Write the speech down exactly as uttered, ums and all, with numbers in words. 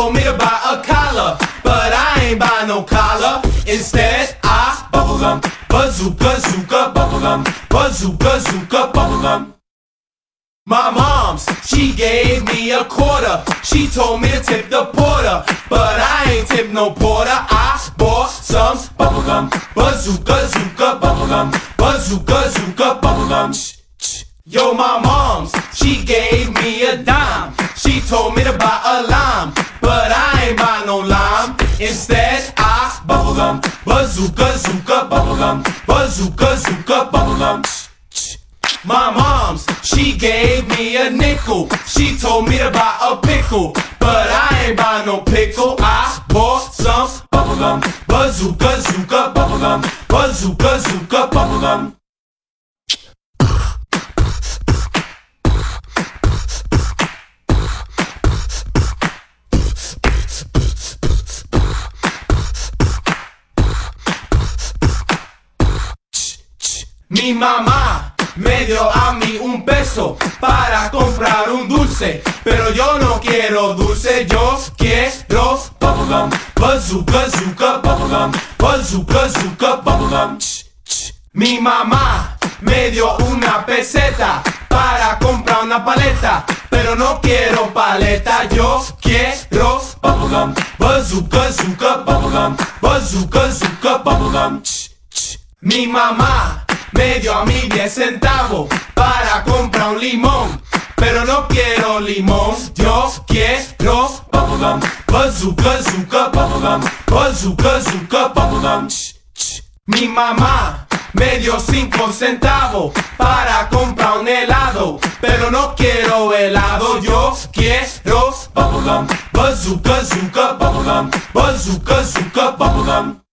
told me to buy a collar, but I ain't buy no collar. Instead, I bubblegum, bazooka, zooka, bubblegum, bazooka, zooka, bubblegum. My mom's, she gave me a quarter. She told me to tip the porter, but I ain't tip no porter. I bought some bubblegum, bazooka, zooka, bubblegum, bazooka, zooka, bubblegum. Shh, shh. Yo, my mom's, she gave me a dime. She told me to buy a lime, but I ain't buy no lime. Instead, I bubblegum, bazooka, zooka, bubblegum, bazooka, zooka, bubblegum. Shh, shh. My mom's, she gave me a nickel. She told me to buy a pickle, but I ain't buy no pickle. I bought some bubblegum, bazooka, zooka, bubblegum, bazooka, zooka, bubblegum. Mi mamá me dio a mí un peso para comprar un dulce, pero yo no quiero dulce, yo quiero bubblegum, bazooka, zooka, bubblegum, bazooka, zooka, bubblegum. Mi mamá me dio una peseta para comprar una paleta, pero no quiero paleta, yo quiero bubblegum, bazooka, zooka, bubblegum, bazooka, zooka, bubblegum. Mi mamá me dio a mí diez centavos para comprar un limón, pero no quiero limón, yo quiero bubblegum, bazooka, zooka, bubblegum, bazooka, zooka, bubblegum. Mi mamá me dio cinco centavos para comprar un helado, pero no quiero helado, yo quiero bubblegum, bazooka, zooka, bubblegum, bazooka, zooka, bubblegum.